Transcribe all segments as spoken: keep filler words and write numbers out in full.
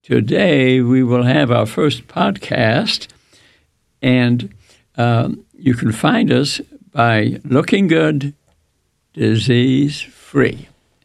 Today, we will have our first podcast, and um, you can find us by looking good, disease-free.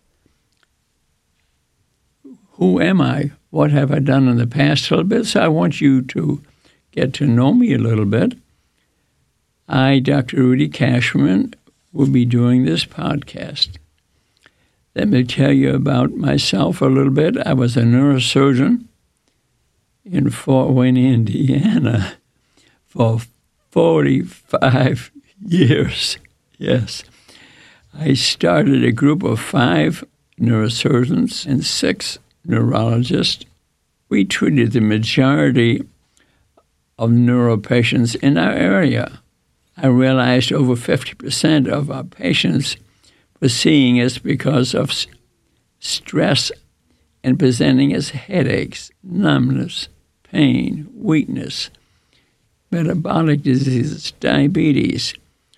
Who am I? What have I done in the past a little bit? So I want you to get to know me a little bit. I, Doctor Rudy Cashman, will be doing this podcast. Let me tell you about myself a little bit. I was a neurosurgeon in Fort Wayne, Indiana, for forty-five years. Yes. I started a group of five neurosurgeons and six neurologists. We treated the majority of neuro patients in our area. I realized over fifty percent of our patients were seeing us because of s- stress and presenting as headaches, numbness, pain, weakness, metabolic diseases, diabetes.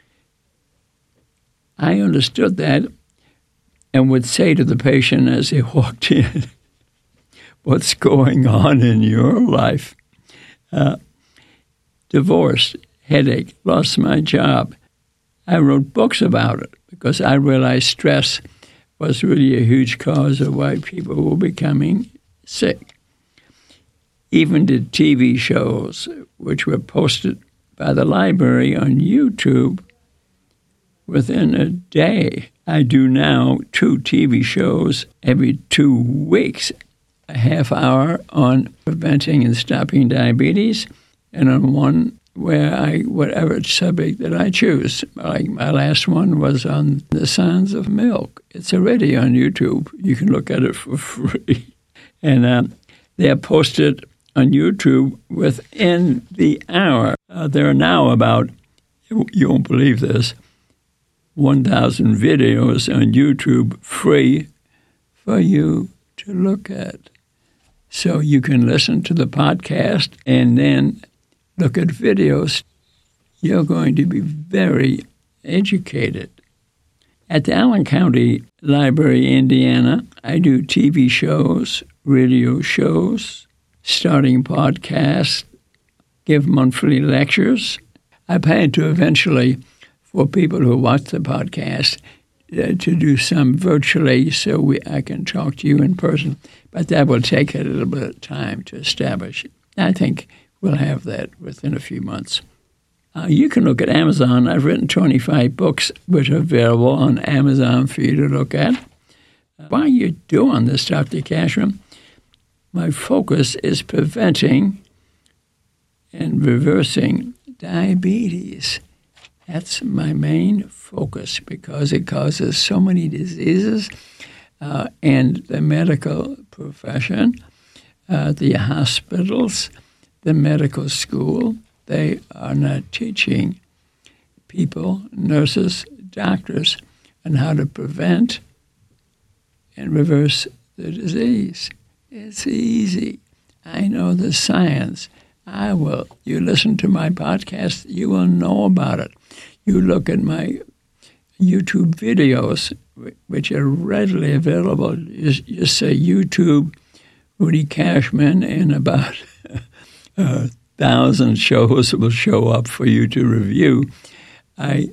I understood that and would say to the patient as he walked in, what's going on in your life? Uh, divorced, headache, lost my job. I wrote books about it because I realized stress was really a huge cause of why people were becoming sick. Even did T V shows, which were posted by the library on YouTube within a day. I do now two T V shows every two weeks, a half hour on preventing and stopping diabetes, and on one where I, whatever subject that I choose. Like my last one was on the sounds of milk. It's already on YouTube. You can look at it for free. And uh, they're posted on YouTube within the hour. Uh, there are now about, you won't believe this, one thousand videos on YouTube free for you to look at. So you can listen to the podcast and then look at videos. You're going to be very educated. At the Allen County Library, Indiana, I do T V shows, radio shows, starting podcasts, give monthly lectures. I plan to eventually, for people who watch the podcast, uh, to do some virtually so we, I can talk to you in person. But that will take a little bit of time to establish. I think we'll have that within a few months. Uh, you can look at Amazon. I've written twenty-five books, which are available on Amazon for you to look at. Uh, while you're doing this, Doctor Cashman, my focus is preventing and reversing diabetes. That's my main focus because it causes so many diseases, uh, and the medical profession, uh, the hospitals, the medical school, they are not teaching people, nurses, doctors, on how to prevent and reverse the disease. It's easy. I know the science. I will. You listen to my podcast, you will know about it. You look at my YouTube videos, which are readily available. You just say YouTube, Rudy Cashman, and about a thousand shows will show up for you to review. I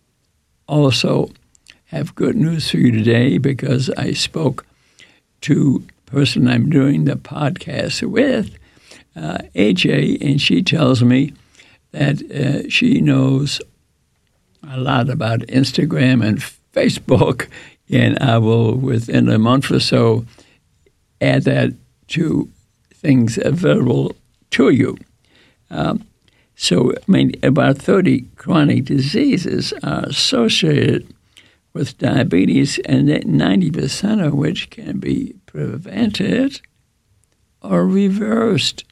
also have good news for you today because I spoke to the person I'm doing the podcast with, uh, A J, and she tells me that uh, she knows a lot about Instagram and Facebook, and I will, within a month or so, add that to things available to you. Um, so, I mean, about thirty chronic diseases are associated with diabetes, and that ninety percent of which can be prevented or reversed.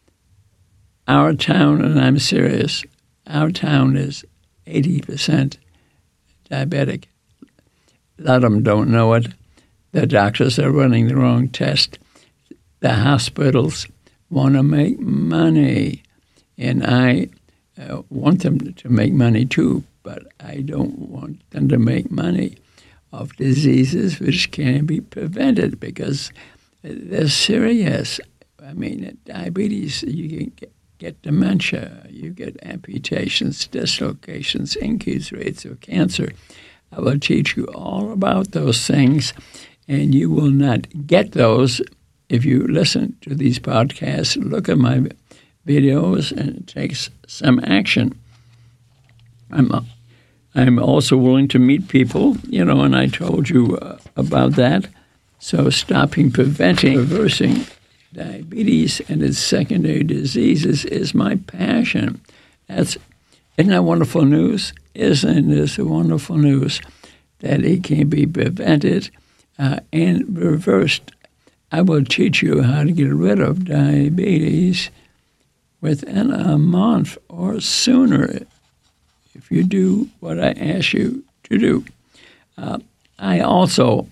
Our town, and I'm serious, our town is eighty percent diabetic. A lot of them don't know it. The doctors are running the wrong test. The hospitals want to make money, and I uh, want them to make money too, but I don't want them to make money of diseases which can be prevented because they're serious. I mean, diabetes, you can get, get dementia, you get amputations, dislocations, increased rates of cancer. I will teach you all about those things, and you will not get those if you listen to these podcasts, look at my videos, and take some action. I'm I'm also willing to meet people, you know, and I told you uh, about that. So stopping, preventing, reversing diabetes and its secondary diseases is my passion. That's isn't that wonderful news? Isn't this wonderful news that it can be prevented uh, and reversed? I will teach you how to get rid of diabetes within a month or sooner if you do what I ask you to do. Uh, I also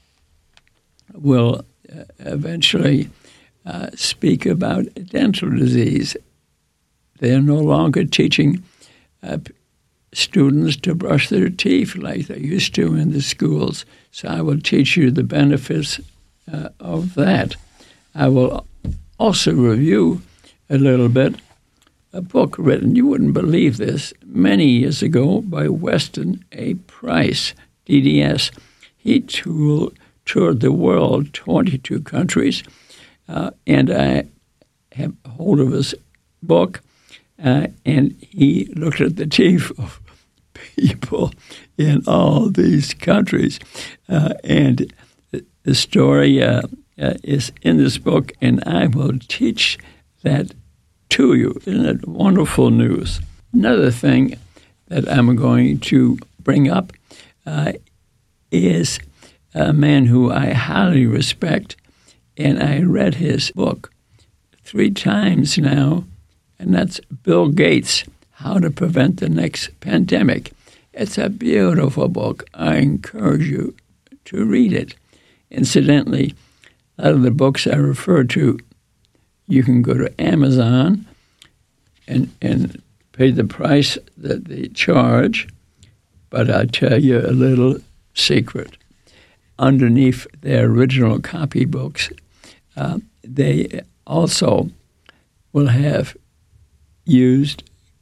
will uh, eventually uh, speak about dental disease. They're no longer teaching uh, students to brush their teeth like they used to in the schools. So I will teach you the benefits uh, of that. I will also review a little bit a book written, you wouldn't believe this, many years ago by Weston A. Price, D D S. He tool, toured the world, twenty-two countries, uh, and I have hold of his book, uh, and he looked at the teeth of people in all these countries. Uh, and the story uh, uh, is in this book, and I will teach that to you. Isn't it wonderful news? Another thing that I'm going to bring up uh, is a man who I highly respect, and I read his book three times now, and that's Bill Gates, How to Prevent the Next Pandemic. It's a beautiful book. I encourage you to read it. Incidentally, a lot of the books I refer to, you can go to Amazon and, and pay the price that they charge, but I'll tell you a little secret. Underneath their original copybooks, uh, they also will have used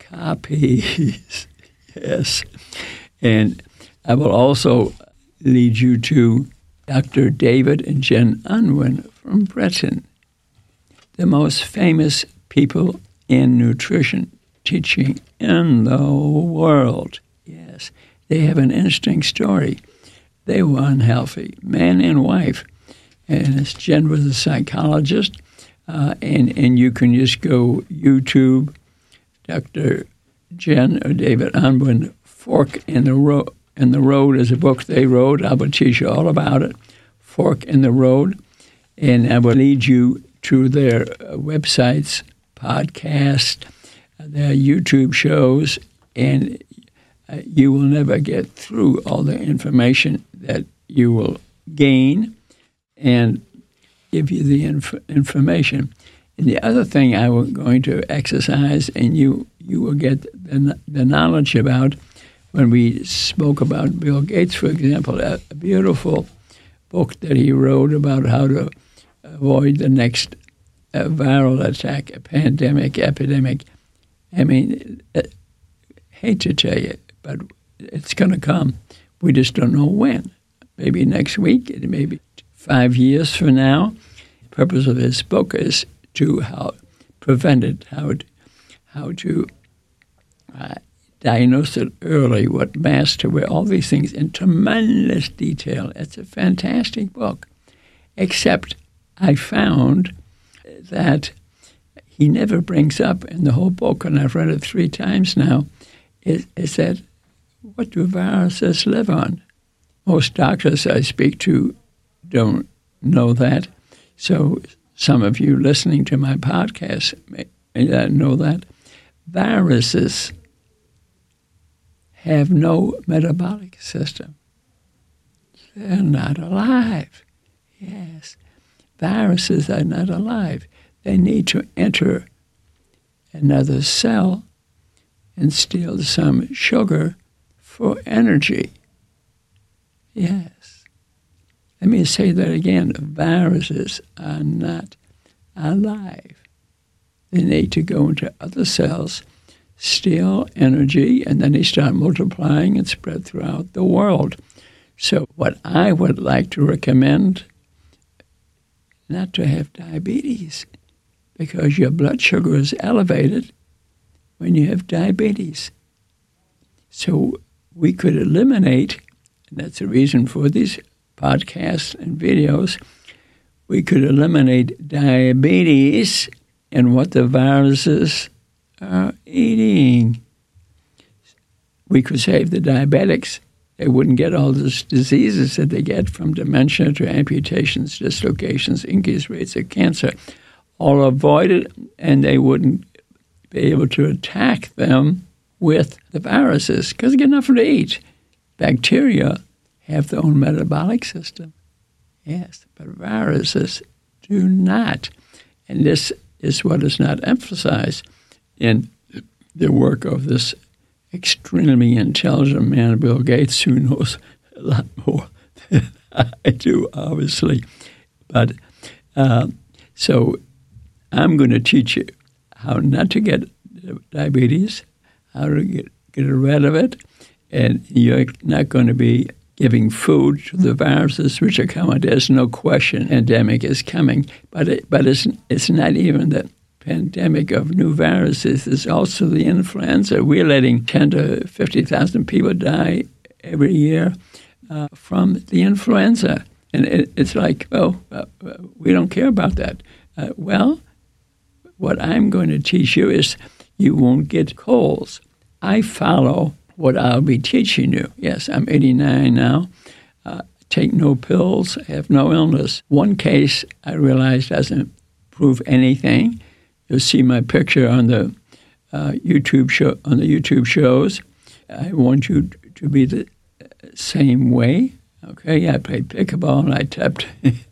copies. Yes. And I will also lead you to Doctor David and Jen Unwin from Britain, the most famous people in nutrition teaching in the world. Yes, they have an interesting story. They were unhealthy, man and wife, and Jen was a psychologist, uh, and, and you can just go YouTube, Doctor Jen or David Unwin, Fork in the Road. In the Road is a book they wrote. I will teach you all about it. Fork in the Road. And I will lead you to their uh, websites, podcasts, uh, their YouTube shows, and uh, you will never get through all the information that you will gain and give you the inf- information. And the other thing I was going to exercise, and you, you will get the, the knowledge about, when we spoke about Bill Gates, for example, a, a beautiful book that he wrote about how to avoid the next uh, viral attack, a pandemic, epidemic. I mean, I hate to tell you, but it's going to come. We just don't know when. Maybe next week, maybe five years from now. The purpose of his book is to how prevent it, how to, how to uh, diagnose it early, what masks to wear, all these things in tremendous detail. It's a fantastic book, except I found that he never brings up in the whole book, and I've read it three times now, is, is that what do viruses live on? Most doctors I speak to don't know that. So some of you listening to my podcast may, may not know that. Viruses have no metabolic system. They're not alive. Yes. Viruses are not alive. They need to enter another cell and steal some sugar for energy. Yes. Let me say that again. Viruses are not alive. They need to go into other cells, steal energy, and then they start multiplying and spread throughout the world. So what I would like to recommend, not to have diabetes, because your blood sugar is elevated when you have diabetes. So we could eliminate, and that's the reason for these podcasts and videos, we could eliminate diabetes and what the viruses are eating. We could save the diabetics. They wouldn't get all these diseases that they get, from dementia to amputations, dislocations, increased rates of cancer, all avoided, and they wouldn't be able to attack them with the viruses because they get nothing to eat. Bacteria have their own metabolic system, yes, but viruses do not. And this is what is not emphasized in the work of this extremely intelligent man, Bill Gates, who knows a lot more than I do, obviously. But uh, so I'm going to teach you how not to get diabetes, how to get, get rid of it, and you're not going to be giving food to the viruses which are coming. There's no question pandemic is coming, but it, but it's it's not even the pandemic of new viruses. It's also the influenza. We're letting ten to fifty thousand people die every year uh, from the influenza. And it, it's like, oh, uh, we don't care about that. Uh, well, what I'm going to teach you is you won't get colds. I follow what I'll be teaching you. Yes, I'm eighty-nine now. Uh, take no pills, have no illness. One case I realized doesn't prove anything. You'll see my picture on the uh, YouTube show on the YouTube shows. I want you to be the same way. Okay, I played pickleball and I tapped.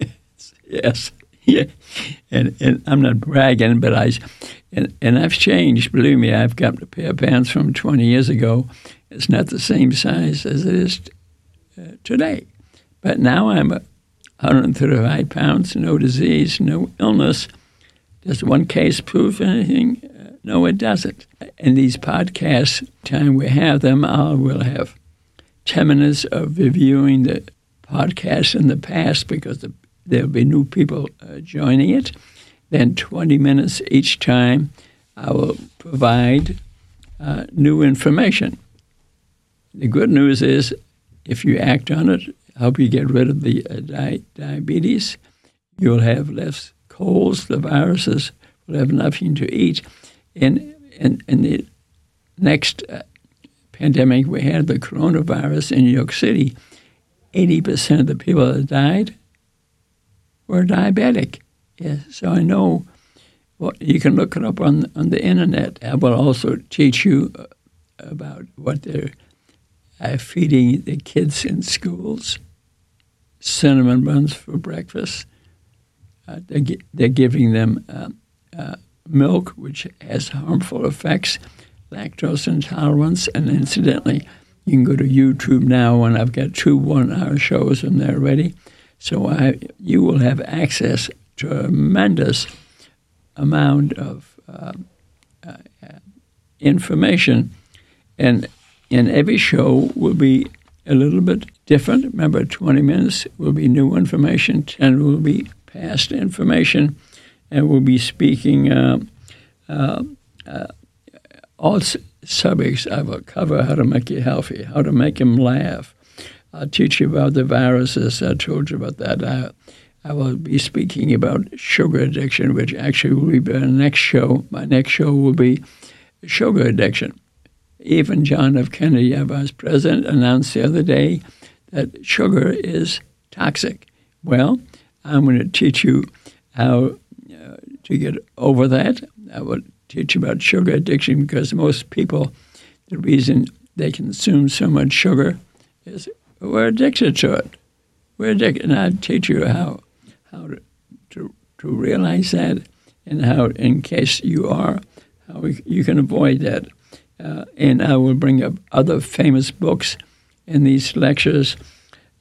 Yes, yeah, and and I'm not bragging, but I, and and I've changed. Believe me, I've got a pair of pants from twenty years ago. It's not the same size as it is uh, today, but now I'm one hundred thirty-five pounds, no disease, no illness. Does one case prove anything? Uh, no, it doesn't. In these podcasts, time we have them, I will have ten minutes of reviewing the podcast in the past because the, there'll be new people uh, joining it. Then twenty minutes each time, I will provide uh, new information. The good news is, if you act on it, help you get rid of the uh, di- diabetes, you'll have less colds, the viruses will have nothing to eat. In, in, in the next uh, pandemic, we had the coronavirus in New York City. eighty percent of the people that died were diabetic. Yes, so I know. Well, you can look it up on on the internet. I will also teach you uh, about what they're uh, feeding the kids in schools. Cinnamon buns for breakfast. Uh, they're, they're giving them uh, uh, milk, which has harmful effects, lactose intolerance, and incidentally, you can go to YouTube now, and I've got two one-hour shows in there already. So I, you will have access to a tremendous amount of uh, uh, information, and and every show will be a little bit different. Remember, twenty minutes will be new information, ten will be past information, and we'll be speaking uh, uh, uh, all s- subjects. I will cover how to make you healthy, how to make them laugh. I'll teach you about the viruses. I told you about that. I, I will be speaking about sugar addiction, which actually will be the next show. My next show will be sugar addiction. Even John F. Kennedy, our vice president, announced the other day that sugar is toxic. Well, I'm going to teach you how uh, to get over that. I will teach you about sugar addiction because most people, the reason they consume so much sugar is we're addicted to it. We're addicted, and I'll teach you how how to, to to realize that, and how, in case you are, how we, you can avoid that. Uh, and I will bring up other famous books in these lectures.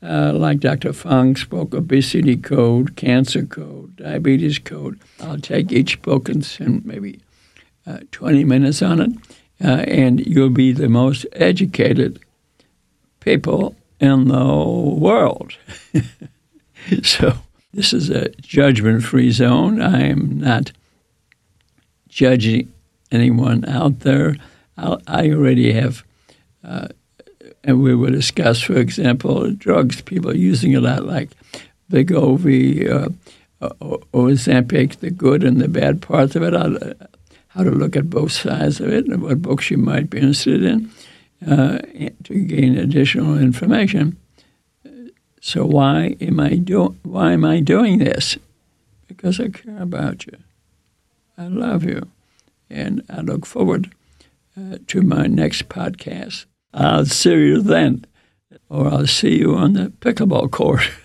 Uh, like Doctor Fung spoke, obesity code, cancer code, diabetes code. I'll take each book and spend maybe uh, twenty minutes on it, uh, and you'll be the most educated people in the world. So this is a judgment-free zone. I am not judging anyone out there. I'll, I already have... Uh, And we will discuss, for example, drugs people are using a lot, like Wegovy uh, or, or Ozempic, the good and the bad parts of it, how to, how to look at both sides of it, and what books you might be interested in uh, to gain additional information. So why am I do why am I doing this? Because I care about you. I love you, and I look forward uh, to my next podcast. I'll see you then, or I'll see you on the pickleball court.